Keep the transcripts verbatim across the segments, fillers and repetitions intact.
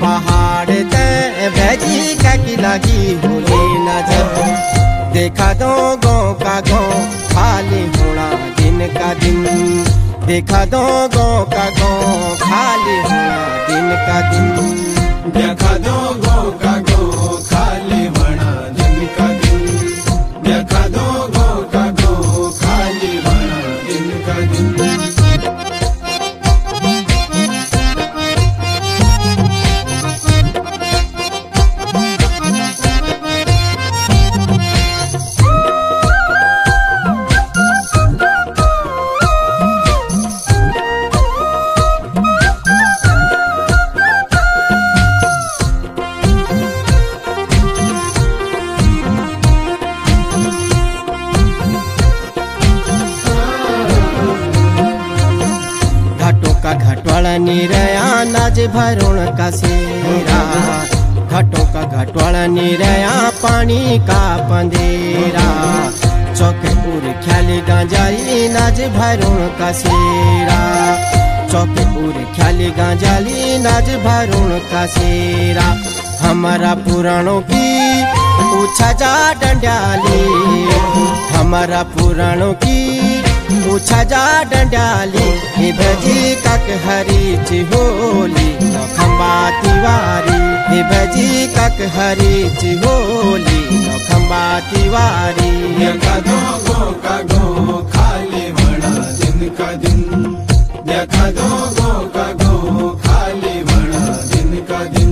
पहाड़ ते भैजी का की लगी होली नजर। देखा दो गाँव का गाँव खाली होना दिन का दिन। देखा दो गाँव का गाँव खाली होना दिन का दिन। देखा दो गाँव का गाँव खाली होना दिन का दिन। देखा दो गाँव का गाँव खाली होना दिन का दिन। का घटवाड़ा निरया नाज भरुण का सेरा। घटों का घटवाड़ा निरया पानी का पंदेरा। चौके उर ख्याली गांजाली नाज भरुण का सेरा। चौके उर ख्याली गांजाली नाज भरुण का सेरा। हमारा पुराणों की पूछा जा डंडाली। हमारा पुराणों की पूछा जा डंडाली। हे भजी काक हरीच होली खम्बा तिवारी। हे भजी काक हरीच होली खम्बा तिवारी। देखा दो गाँव का गाँव खाली होना दिन का दिन। देखा दो गाँव का गाँव खाली होना दिन का दिन।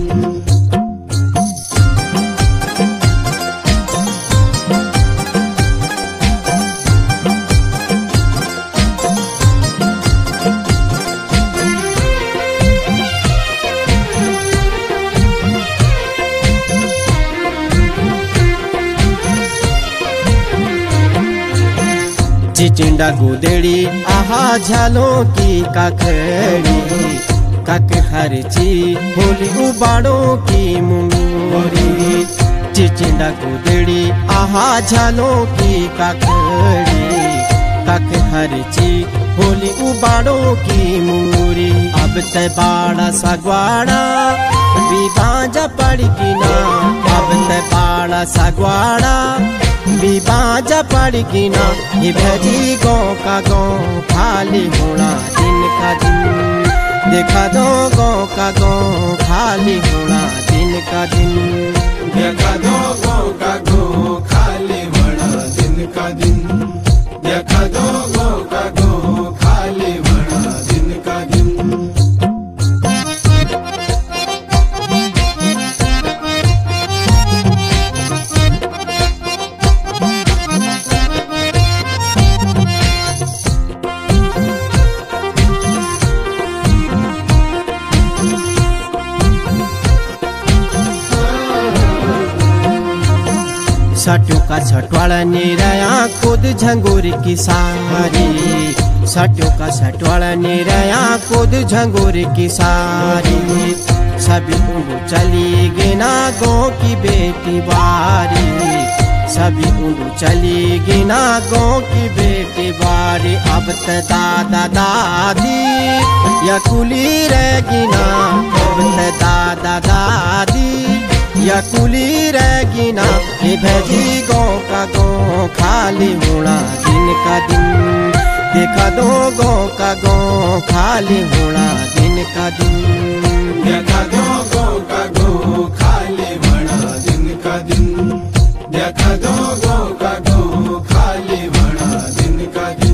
चिचिंडा गुदेड़ी आहा झालों की काखड़ी। काक हरची होली उबाड़ों की मुंगोरी। चिचिंडा गुदेड़ी आहा झालों की काखड़ी। काक हरची होली उबाड़ों की मुंगोरी। अब ते बाड़ा सागवाड़ा विभाजा पड़ गिना। अब ते बाड़ा सागवाड़ा विभाजा पड़ गिना। ये भजी गाँव का गाँव खाली होना दिन का दिन। देखा दो गाँव का गाँव खाली होना दिन का दिन। देखा दो गाँव का गाँव खाली होना दिन का दिन। देखा दो गाँव का गाँव खाली होना दिन का दिन। सटो का सटवाड़ा निरया खुद झंगोर की सारी। सटो का सटवाड़ा निरया खुद झंगोर की सारी। सभी उंडू चली गिना गाँव की बेटी बारी। सभी उंडू चली गिना गाँव की बेटी बारी। अब त दादा दादी या कुली रह गिना। अब त दादा दादी या कुली रह गिना। हे भजी गाँव का गाँव खाली होना दिन का दिन। देखा दो गाँव का गाँव खाली होना दिन का दिन। देखा दो गाँव का गाँव खाली होना दिन का दिन। देखा दो गाँव का गाँव खाली होना दिन का दिन।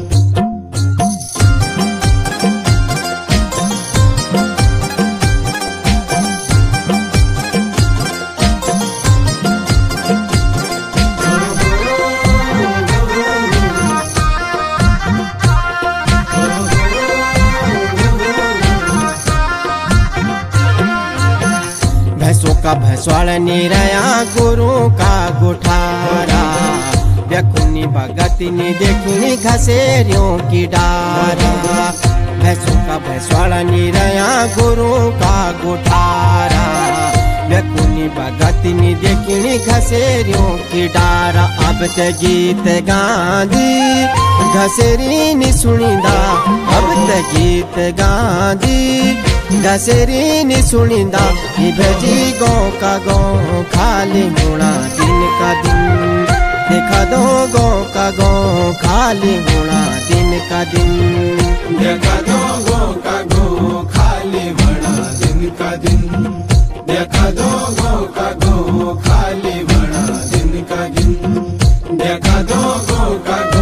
भैंसों का भैंसवाड़ निरया गुरु का गुठारा। व्यकुनी भगतिनी देखनी घसेरियों की डारा। भैंसों का भैंसवाड़ा निरया गुरु का गुठारा। व्यकुनी भगतिनी देखनी घसेरियों की डारा। अब ते गीत गांधी घसेरी नी सुनिदा। अब ते गीत गांधी दशहरी ने सुनिंदा ये भजी गाँव का गाँव खाली होना दिन का दिन। देखा दो गाँव का गाँव खाली होना दिन का दिन। देखा दो गाँव का गाँव खाली होना दिन का दिन। देखा दो गाँव का गाँव खाली होना दिन का दिन। देखा दो गाँव का